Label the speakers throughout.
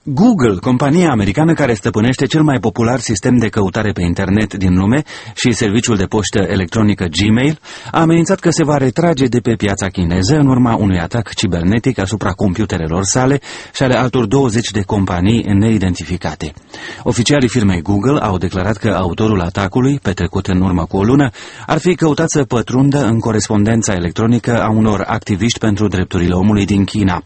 Speaker 1: Google, compania americană care stăpânește cel mai popular sistem de căutare pe internet din lume și serviciul de poștă electronică Gmail, a amenințat că se va retrage de pe piața chineză în urma unui atac cibernetic asupra computerelor sale și ale altor 20 de companii neidentificate. Oficialii firmei Google au declarat că autorul atacului, petrecut în urmă cu o lună, ar fi căutat să pătrundă în corespondența electronică a unor activiști pentru drepturile omului din China.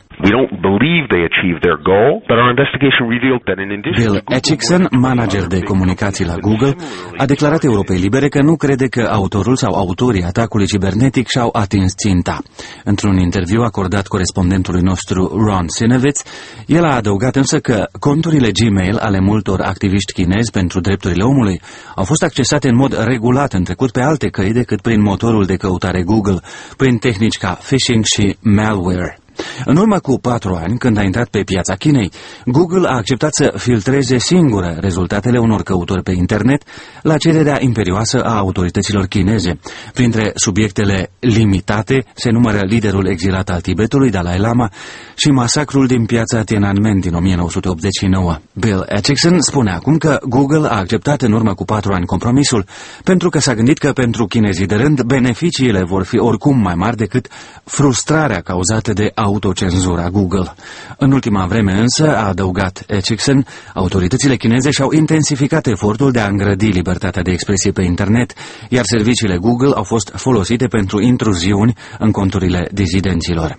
Speaker 1: Bill Etchison, manager de comunicații la Google, a declarat Europei Libere că nu crede că autorul sau autorii atacului cibernetic și-au atins ținta. Într-un interviu acordat corespondentului nostru Ron Sinevitz, el a adăugat însă că conturile Gmail ale multor activiști chinezi pentru drepturile omului au fost accesate în mod regulat în trecut pe alte căi decât prin motorul de căutare Google, prin tehnici ca phishing și malware. În urmă cu 4 ani, când a intrat pe piața Chinei, Google a acceptat să filtreze singură rezultatele unor căutări pe internet la cererea imperioasă a autorităților chineze. Printre subiectele limitate se numără liderul exilat al Tibetului, Dalai Lama, și masacrul din piața Tiananmen din 1989. Bill Etchison spune acum că Google a acceptat în urmă cu 4 ani compromisul pentru că s-a gândit că pentru chinezii de rând beneficiile vor fi oricum mai mari decât frustrarea cauzată de autocenzura Google. În ultima vreme însă, a adăugat Etchison, autoritățile chineze și-au intensificat efortul de a îngrădi libertatea de expresie pe internet, iar serviciile Google au fost folosite pentru intruziuni în conturile dizidenților.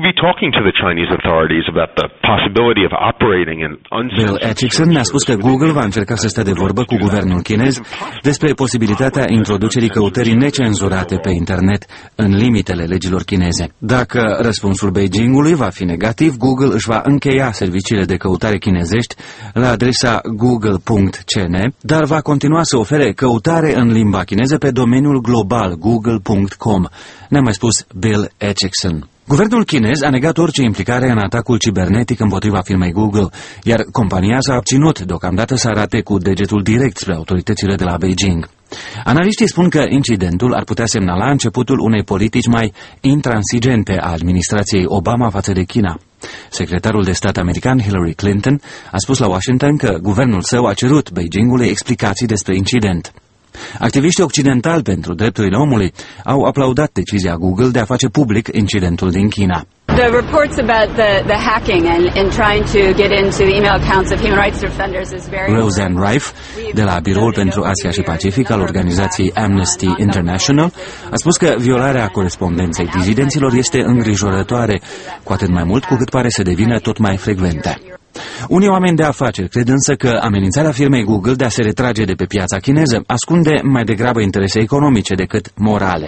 Speaker 1: Bill Etchison ne-a spus că Google va încerca să stea de vorbă cu guvernul chinez despre posibilitatea introducerii căutării necenzurate pe internet în limitele legilor chineze. Dacă răspunsul Beijingului va fi negativ, Google își va încheia serviciile de căutare chinezești la adresa google.cn, dar va continua să ofere căutare în limba chineză pe domeniul global google.com, ne-a mai spus Bill Etchison. Guvernul chinez a negat orice implicare în atacul cibernetic împotriva firmei Google, iar compania s-a abținut deocamdată să arate cu degetul direct spre autoritățile de la Beijing. Analiștii spun că incidentul ar putea semnala începutul unei politici mai intransigente a administrației Obama față de China. Secretarul de stat american Hillary Clinton a spus la Washington că guvernul său a cerut Beijingului explicații despre incident. Activiștii occidentali pentru drepturile omului au aplaudat decizia Google de a face public incidentul din China.
Speaker 2: The reports about the hacking and trying to get into the email accounts of human rights defenders is very...
Speaker 1: Roseanne Rife, de la Biroul pentru Asia și Pacific al organizației Amnesty International, a spus că violarea corespondenței dizidenților este îngrijorătoare, cu atât mai mult cu cât pare să devină tot mai frecvente. Unii oameni de afaceri cred însă că amenințarea firmei Google de a se retrage de pe piața chineză ascunde mai degrabă interese economice decât morale.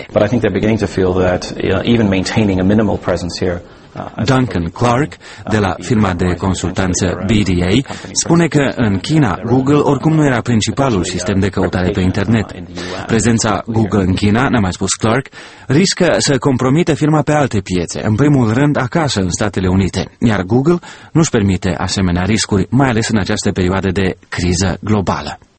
Speaker 1: Duncan Clark, de la firma de consultanță BDA, spune că în China Google oricum nu era principalul sistem de căutare pe internet. Prezența Google în China, ne-a mai spus Clark, riscă să compromite firma pe alte piețe, în primul rând acasă în Statele Unite, iar Google nu-și permite asemenea riscuri, mai ales în această perioadă de criză globală.